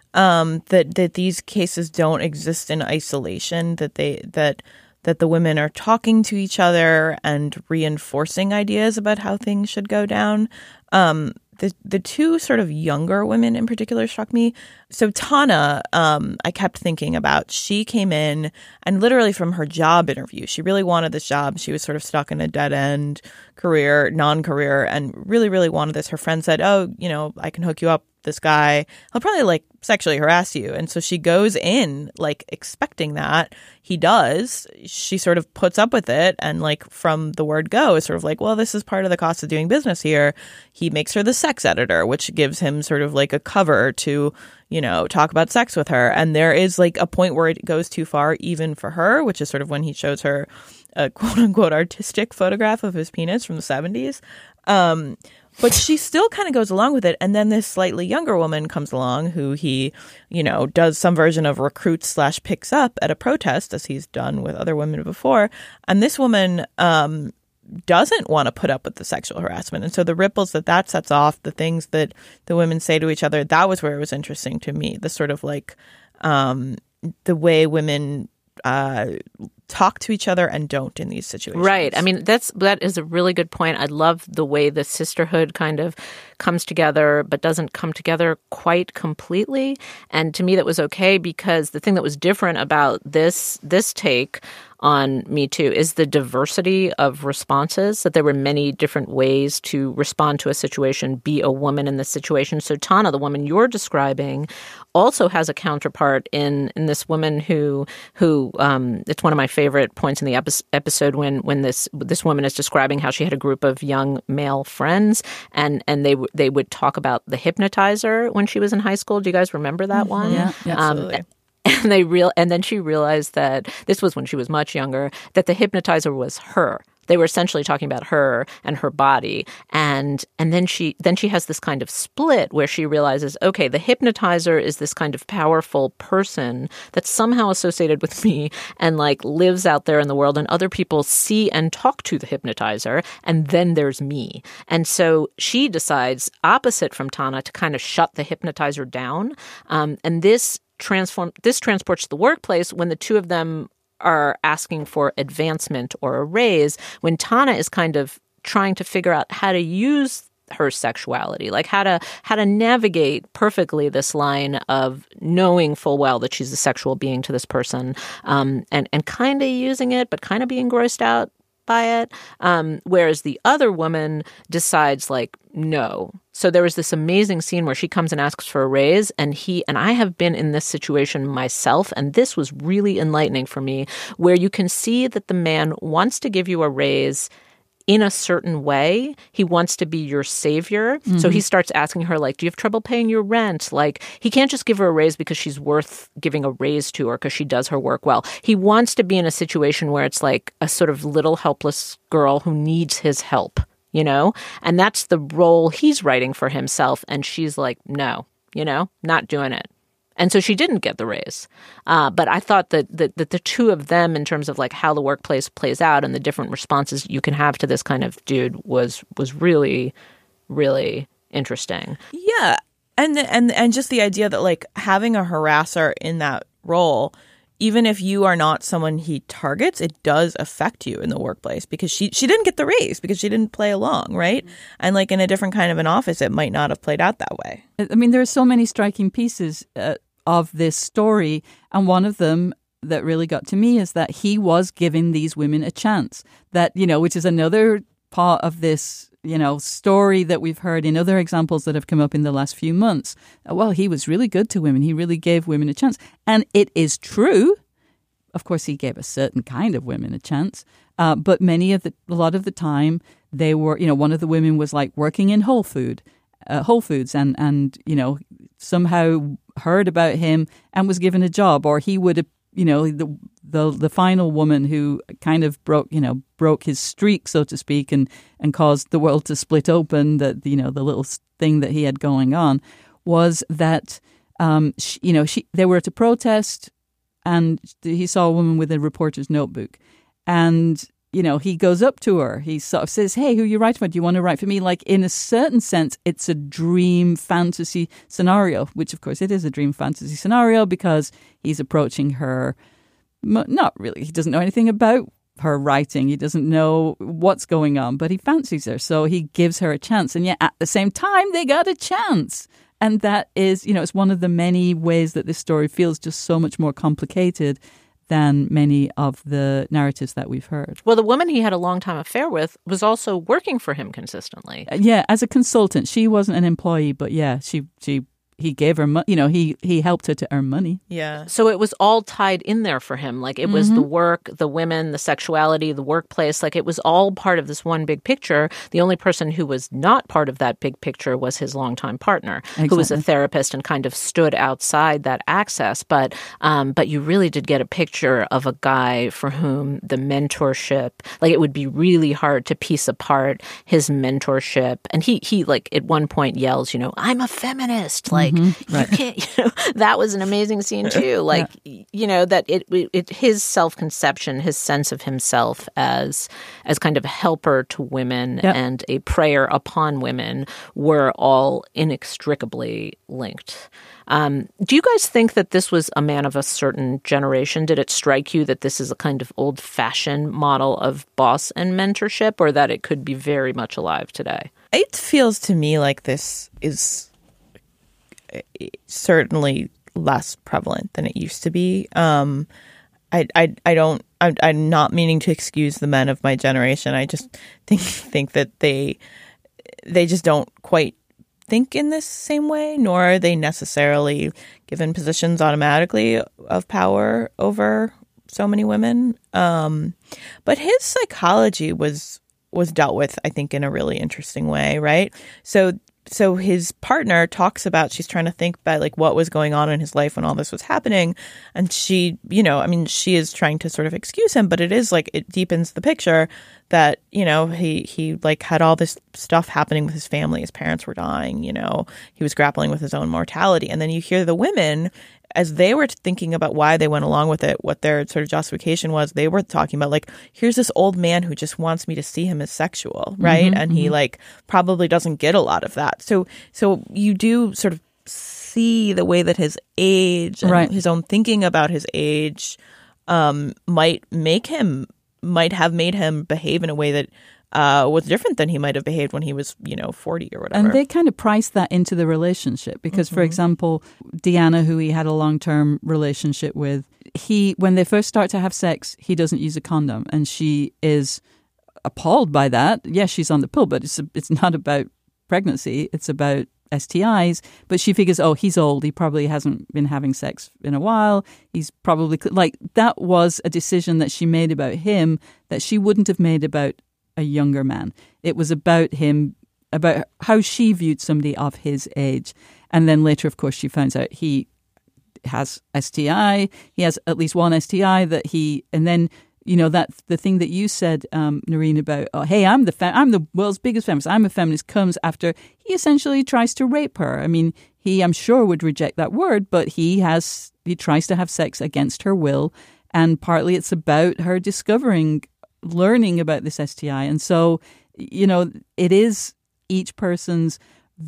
um, that that these cases don't exist in isolation, that they that that the women are talking to each other and reinforcing ideas about how things should go down. Um, the the two sort of younger women in particular struck me. So Tana, um, I kept thinking about. She came in and literally from her job interview, she really wanted this job. She was sort of stuck in a dead end career, non-career, and really, really wanted this. Her friend said, "Oh, you know, I can hook you up. This guy, he'll probably like sexually harass you." And so she goes in like expecting that. He does. She sort of puts up with it. And like from the word go is sort of like, well, this is part of the cost of doing business here. He makes her the sex editor, which gives him sort of like a cover to, you know, talk about sex with her. And there is like a point where it goes too far even for her, which is sort of when he shows her a quote unquote artistic photograph of his penis from the seventies. Um, But she still kind of goes along with it. And then this slightly younger woman comes along who he, you know, does some version of recruits slash picks up at a protest, as he's done with other women before. And this woman um, doesn't want to put up with the sexual harassment. And so the ripples that that sets off, the things that the women say to each other, that was where it was interesting to me. The sort of like um, the way women uh, talk to each other and don't in these situations. Right. I mean, that's that is a really good point. I love the way the sisterhood kind of comes together, but doesn't come together quite completely. And to me, that was okay because the thing that was different about this this take on Me Too is the diversity of responses, that there were many different ways to respond to a situation, be a woman in this situation. So Tana, the woman you're describing, also has a counterpart in in this woman who who um, it's one of my favorite points in the epi- episode when when this this woman is describing how she had a group of young male friends and and they w- they would talk about the hypnotizer when she was in high school. Do you guys remember that one? Yeah, yeah, absolutely. Um, And they real, and then she realized that this was when she was much younger, that the hypnotizer was her. They were essentially talking about her and her body. And and then she then she has this kind of split where she realizes, okay, the hypnotizer is this kind of powerful person that's somehow associated with me and like lives out there in the world, and other people see and talk to the hypnotizer. And then there's me. And so she decides, opposite from Tana, to kind of shut the hypnotizer down. Um, and this transform this transports to the workplace when the two of them are asking for advancement or a raise, when Tana is kind of trying to figure out how to use her sexuality, like how to how to navigate perfectly this line of knowing full well that she's a sexual being to this person, um, and and kind of using it, but kind of being grossed out by it. Um, whereas the other woman decides, like, no. So there was this amazing scene where she comes and asks for a raise, and he and I have been in this situation myself, and this was really enlightening for me, where you can see that the man wants to give you a raise in a certain way. He wants to be your savior. Mm-hmm. So he starts asking her, like, do you have trouble paying your rent? Like, he can't just give her a raise because she's worth giving a raise to or because she does her work well. He wants to be in a situation where it's like a sort of little helpless girl who needs his help, you know? And that's the role he's writing for himself. And she's like, no, you know, not doing it. And so she didn't get the raise. Uh, but I thought that, that that the two of them, in terms of like how the workplace plays out and the different responses you can have to this kind of dude, was was really, really interesting. Yeah. And and and just the idea that like having a harasser in that role, even if you are not someone he targets, it does affect you in the workplace, because she she didn't get the raise because she didn't play along, right? Mm-hmm. And like in a different kind of an office, it might not have played out that way. I mean, there are so many striking pieces uh, of this story, and one of them that really got to me is that he was giving these women a chance. That, you know, which is another part of this, you know, story that we've heard in other examples that have come up in the last few months. Well, he was really good to women. He really gave women a chance. And it is true. Of course, he gave a certain kind of women a chance. Uh, but many of the, a lot of the time, they were, you know, one of the women was like working in Whole Food, uh, Whole Foods, and, and, you know, somehow heard about him and was given a job. Or he would have, you know, the the the final woman who kind of broke, you know, broke his streak, so to speak, and, and caused the world to split open, that, you know, the little thing that he had going on, was that, um, she, you know, she they were at a protest, and he saw a woman with a reporter's notebook. And you know, he goes up to her. He sort of says, hey, who are you writing for? Do you want to write for me? Like, in a certain sense, it's a dream fantasy scenario, which, of course, it is a dream fantasy scenario because he's approaching her. Not really. He doesn't know anything about her writing. He doesn't know what's going on, but he fancies her. So he gives her a chance. And yet, at the same time, they got a chance. And that is, you know, it's one of the many ways that this story feels just so much more complicated than many of the narratives that we've heard. Well, the woman he had a long-time affair with was also working for him consistently. Uh, yeah, as a consultant. She wasn't an employee, but yeah, she she he gave her money. You know, he he helped her to earn money. Yeah. So it was all tied in there for him. Like, it mm-hmm. was the work, the women, the sexuality, the workplace. Like, it was all part of this one big picture. The only person who was not part of that big picture was his longtime partner, exactly. who was a therapist and kind of stood outside that access. But um, but you really did get a picture of a guy for whom the mentorship, like, it would be really hard to piece apart his mentorship. And he he like at one point yells, you know, I'm a feminist. Like, Mm-hmm. Right. You can't, you know, that was an amazing scene too. Like, yeah. you know, that it, it his self-conception, his sense of himself as as kind of a helper to women yep. and a prayer upon women were all inextricably linked. Um, do you guys think that this was a man of a certain generation? Did it strike you that this is a kind of old-fashioned model of boss and mentorship, or that it could be very much alive today? It feels to me like this is certainly less prevalent than it used to be. Um, I, I, I don't. I'm, I'm not meaning to excuse the men of my generation. I just think think that they they just don't quite think in this same way, nor are they necessarily given positions automatically of power over so many women. Um, but his psychology was was dealt with, I think, in a really interesting way, right? So. So his partner talks about, she's trying to think about like what was going on in his life when all this was happening. And she, you know, I mean, she is trying to sort of excuse him, but it is like, it deepens the picture that, you know, he, he like had all this stuff happening with his family. His parents were dying, you know, he was grappling with his own mortality. And then you hear the women, as they were thinking about why they went along with it, what their sort of justification was, they were talking about like, here's this old man who just wants me to see him as sexual, right? Mm-hmm, and mm-hmm. he like probably doesn't get a lot of that. So, so you do sort of see the way that his age and right. his own thinking about his age um, might make him, might have made him behave in a way that Uh, was different than he might have behaved when he was, you know, forty or whatever. And they kind of priced that into the relationship because, mm-hmm. for example, Deanna, who he had a long-term relationship with, he, when they first start to have sex, he doesn't use a condom, and she is appalled by that. Yes, she's on the pill, but it's it's not about pregnancy; it's about S T Is. But she figures, oh, he's old; he probably hasn't been having sex in a while. He's probably like that was a decision that she made about him that she wouldn't have made about a younger man. It was about him, about how she viewed somebody of his age. And then later, of course, she finds out he has S T I. He has at least one S T I that he, and then, you know, that the thing that you said, um, Noreen, about, oh, hey, I'm the fem- I'm the world's biggest feminist, I'm a feminist, comes after he essentially tries to rape her. I mean, he, I'm sure, would reject that word, but he has, he tries to have sex against her will. And partly it's about her discovering learning about this S T I. And so, you know, it is each person's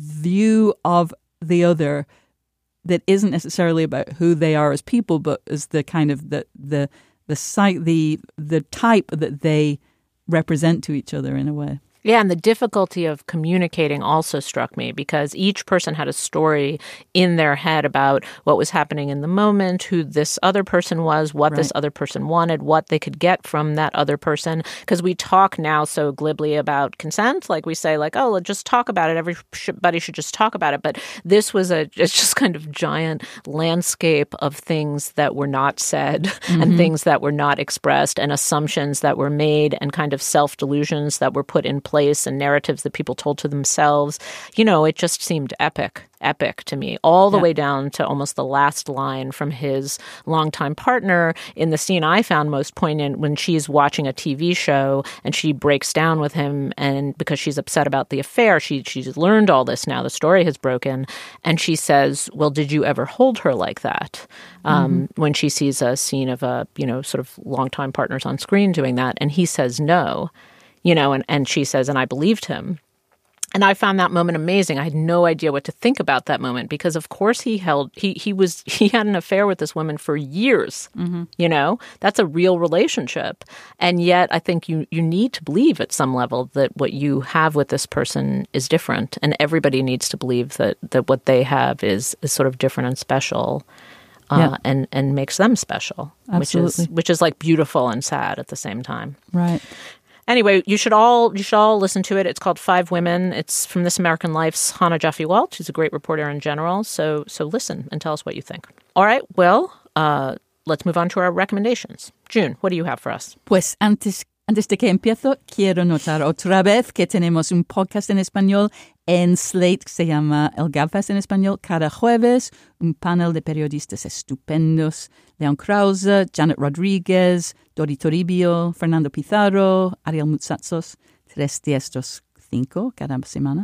view of the other that isn't necessarily about who they are as people, but as the kind of the the the site the the type that they represent to each other in a way. Yeah, and the difficulty of communicating also struck me because each person had a story in their head about what was happening in the moment, who this other person was, what right. this other person wanted, what they could get from that other person. Because we talk now so glibly about consent, like we say, like, oh, let's just talk about it. Everybody should just talk about it. But this was a it's just kind of giant landscape of things that were not said mm-hmm. and things that were not expressed and assumptions that were made and kind of self-delusions that were put in place place and narratives that people told to themselves. You know, it just seemed epic, epic to me, all the yeah. way down to almost the last line from his longtime partner in the scene I found most poignant when she's watching a T V show and she breaks down with him, and because she's upset about the affair, she she's learned all this now, the story has broken, and she says, well, did you ever hold her like that? Um, mm-hmm. When she sees a scene of a, you know, sort of longtime partners on screen doing that, and he says no, you know, and, and she says, and I believed him. And I found that moment amazing. I had no idea what to think about that moment because, of course, he held he he was he had an affair with this woman for years. Mm-hmm. You know, that's a real relationship, and yet I think you you need to believe at some level that what you have with this person is different, and everybody needs to believe that that what they have is is sort of different and special, uh, yeah. and and makes them special, Absolutely. which is which is like beautiful and sad at the same time. Right. Anyway, you should all you should all listen to it. It's called Five Women. It's from This American Life's Hannah Jaffe-Walt, who's a great reporter in general. So so listen and tell us what you think. All right, well, uh, let's move on to our recommendations. June, what do you have for us? Pues antes, antes de que empiezo, quiero notar otra vez que tenemos un podcast en español en Slate que se llama El Gabfest en español. Cada jueves, un panel de periodistas estupendos. Leon Krause, Janet Rodriguez, Dori Toribio, Fernando Pizarro, Ariel Mutsatzos, tres de estos cinco cada semana.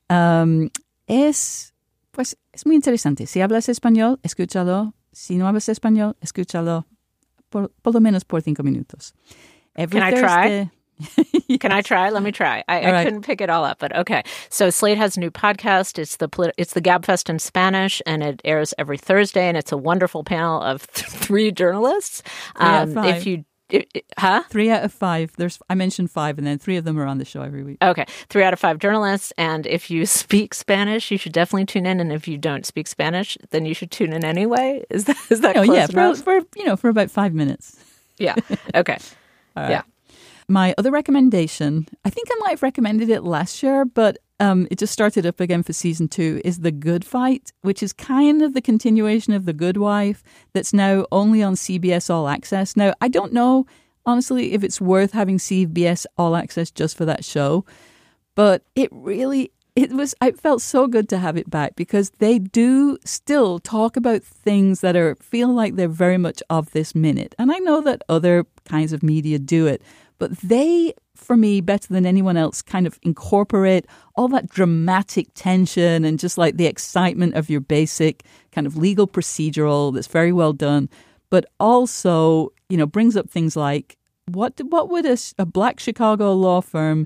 Um, es, pues, es muy interesante. Si hablas español, escúchalo. Si no hablas español, escúchalo por, por lo menos por cinco minutos. Every Can Thursday, I try? Yes. Can I try? Let me try. I, I right. couldn't pick it all up, but okay. So Slate has a new podcast. It's the it's the Gabfest in Spanish, and it airs every Thursday. And it's a wonderful panel of th- three journalists. Three um, out of five. If you, it, it, huh? Three out of five. There's I mentioned five, and then three of them are on the show every week. Okay, three out of five journalists. And if you speak Spanish, you should definitely tune in. And if you don't speak Spanish, then you should tune in anyway. Is that is that oh, close yeah, enough? For, for you know for about five minutes. Yeah. Okay. All right. Yeah. My other recommendation, I think I might have recommended it last year, but um, it just started up again for season two, is The Good Fight, which is kind of the continuation of The Good Wife that's now only on C B S All Access. Now, I don't know, honestly, if it's worth having C B S All Access just for that show, but it really, it was, I felt so good to have it back because they do still talk about things that are, feel like they're very much of this minute. And I know that other kinds of media do it, but they, for me, better than anyone else, kind of incorporate all that dramatic tension and just like the excitement of your basic kind of legal procedural that's very well done, but also, you know, brings up things like what what would a, a black Chicago law firm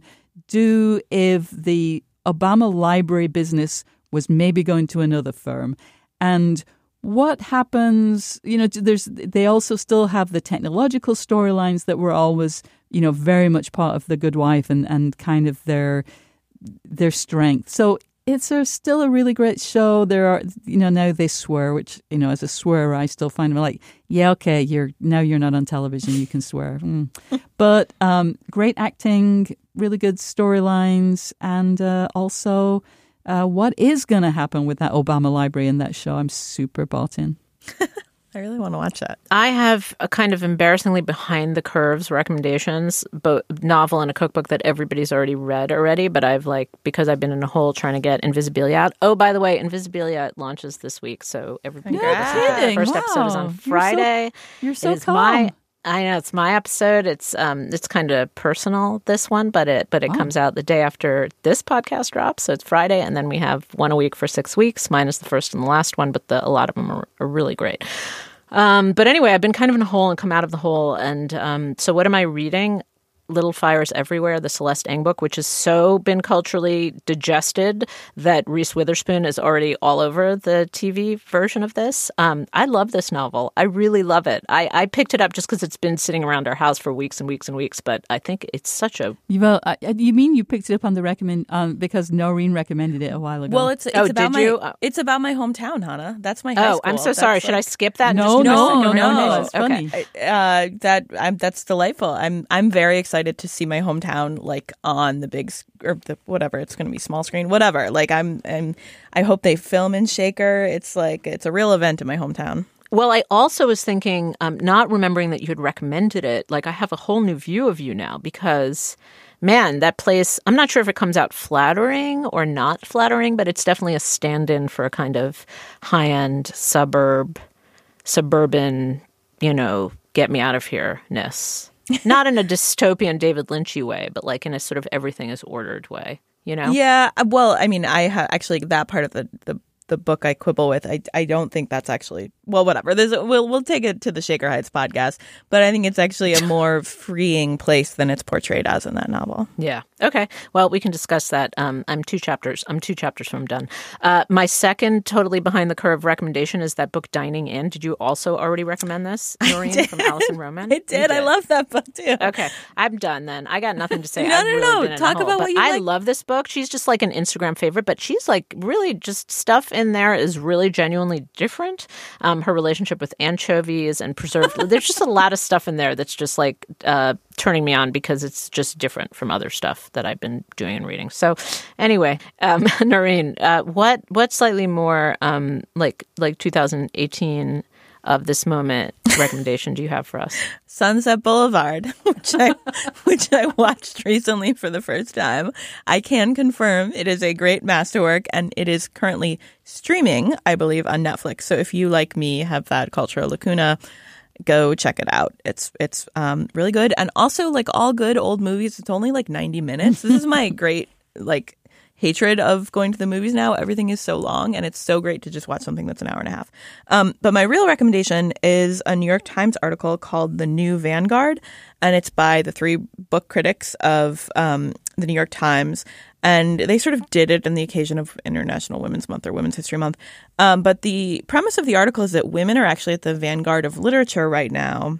do if the Obama library business was maybe going to another firm? And what happens, you know, there's they also still have the technological storylines that were always, you know, very much part of The Good Wife and, and kind of their their strength. So it's a, still a really great show. There are, you know, now they swear, which, you know, as a swearer, I still find them like, yeah, okay, you're now you're not on television, you can swear. Mm. But um, great acting, really good storylines, and uh, also uh, what is going to happen with that Obama library in that show. I'm super bought in. I really want to watch that. I have a kind of embarrassingly behind the curves recommendations, both novel and a cookbook that everybody's already read already, but I've like, because I've been in a hole trying to get Invisibilia out. Oh, by the way, Invisibilia launches this week, so everybody no kidding. First wow. episode is on Friday. You're so, you're so it is calm. my I know it's my episode. It's um it's kind of personal, this one, but it but it oh. comes out the day after this podcast drops, so it's Friday, and then we have one a week for six weeks, minus the first and the last one, but the, a lot of them are, are really great. Um, but anyway, I've been kind of in a hole and come out of the hole, and um, so what am I reading? Little Fires Everywhere, the Celeste Ng book, which has so been culturally digested that Reese Witherspoon is already all over the T V version of this. Um, I love this novel. I really love it. I, I picked it up just because it's been sitting around our house for weeks and weeks and weeks, but I think it's such a... Well, uh, you mean you picked it up on the recommend um, because Noreen recommended it a while ago? Well, it's, it's oh, about did my you? it's about my hometown, Hannah. That's my high oh, school. I'm so that's sorry. like, Should I skip that? No, and just no, do no, no, no. no. It's funny. Okay. Uh, that I'm, that's delightful. I'm I'm very excited to see my hometown like on the big or the whatever it's going to be, small screen, whatever. Like I'm and I hope they film in Shaker. It's like it's a real event in my hometown. Well, I also was thinking, um, not remembering that you had recommended it. Like I have a whole new view of you now because man, that place, I'm not sure if it comes out flattering or not flattering, but it's definitely a stand-in for a kind of high-end suburb, suburban, you know, get me out of here-ness. Not in a dystopian David Lynchy way, but like in a sort of everything is ordered way, you know? Yeah. Well, I mean, I ha- actually, that part of the, the the book I quibble with, I I don't think that's actually, well, whatever. There's a, we'll we'll take it to the Shaker Heights podcast, but I think it's actually a more freeing place than it's portrayed as in that novel. Yeah. Okay. Well, we can discuss that. Um, I'm two chapters. I'm two chapters from done. Uh, my second totally behind the curve recommendation is that book Dining In. Did you also already recommend this, Noreen, from Alison Roman? I did. did. I love that book too. Okay. I'm done then. I got nothing to say. no, I've no, really no. been in Talk a hole. about But what you I like. love this book. She's just like an Instagram favorite, but she's like really just stuff in there is really genuinely different. Um, her relationship with anchovies and preserved. There's just a lot of stuff in there that's just like uh, turning me on because it's just different from other stuff that I've been doing and reading. So anyway, um, Noreen, uh, what what slightly more um, like like two thousand eighteen of this moment recommendation do you have for us? Sunset Boulevard, which I which I watched recently for the first time. I can confirm it is a great masterwork, and it is currently streaming, I believe, on Netflix. So if you, like me, have that cultural lacuna, go check it out. It's it's um, really good, and also like all good old movies, it's only like ninety minutes. This is my great like hatred of going to the movies now. Everything is so long, and it's so great to just watch something that's an hour and a half. Um, but my real recommendation is a New York Times article called The New Vanguard, and it's by the three book critics of um, the New York Times. And they sort of did it on the occasion of International Women's Month or Women's History Month. Um, but the premise of the article is that women are actually at the vanguard of literature right now.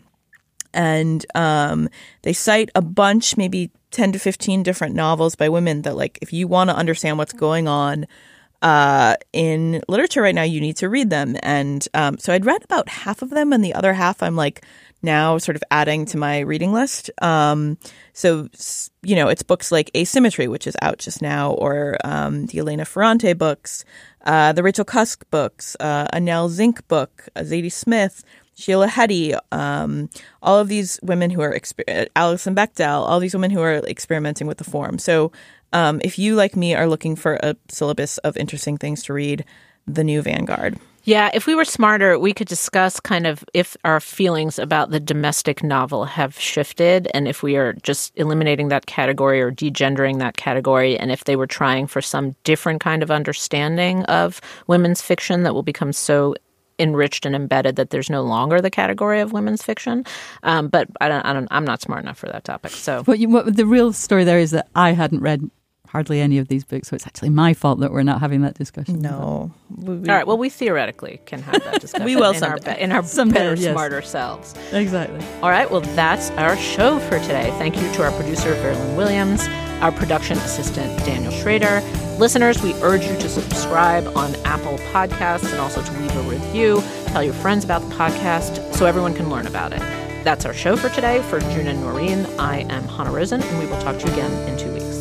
And um, they cite a bunch, maybe ten to fifteen different novels by women that, like, if you want to understand what's going on uh, in literature right now, you need to read them. And um, so I'd read about half of them, and the other half I'm, like, now sort of adding to my reading list. Um, so, you know, it's books like Asymmetry, which is out just now, or um, the Elena Ferrante books, uh, the Rachel Cusk books, uh, a Nell Zink book, uh, Zadie Smith, Sheila Heti, um, all of these women who are, exper- Alison Bechdel, all these women who are experimenting with the form. So um, if you, like me, are looking for a syllabus of interesting things to read, The New Vanguard. Yeah, if we were smarter, we could discuss kind of if our feelings about the domestic novel have shifted and if we are just eliminating that category or degendering that category, and if they were trying for some different kind of understanding of women's fiction that will become so enriched and embedded that there's no longer the category of women's fiction. Um, but I don't, I don't, I'm not smart enough for that topic. So, but you, what, the real story there is that I hadn't read hardly any of these books, so it's actually my fault that we're not having that discussion. No. We, All right. Well, we theoretically can have that discussion. We will in someday. our, in our someday, better, yes. smarter selves. Exactly. All right. Well, that's our show for today. Thank you to our producer, Verlyn Williams, our production assistant, Daniel Schrader. Listeners, we urge you to subscribe on Apple Podcasts and also to leave a review. Tell your friends about the podcast so everyone can learn about it. That's our show for today. For June and Noreen, I am Hannah Rosen, and we will talk to you again in two weeks.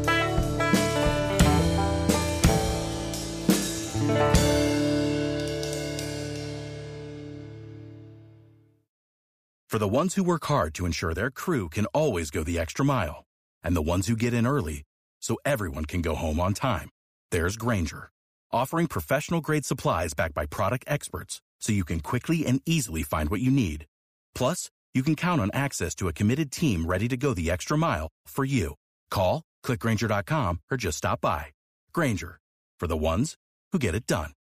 For the ones who work hard to ensure their crew can always go the extra mile, and the ones who get in early so everyone can go home on time, there's Grainger, offering professional-grade supplies backed by product experts so you can quickly and easily find what you need. Plus, you can count on access to a committed team ready to go the extra mile for you. Call, click Grainger dot com, or just stop by. Grainger, for the ones who get it done.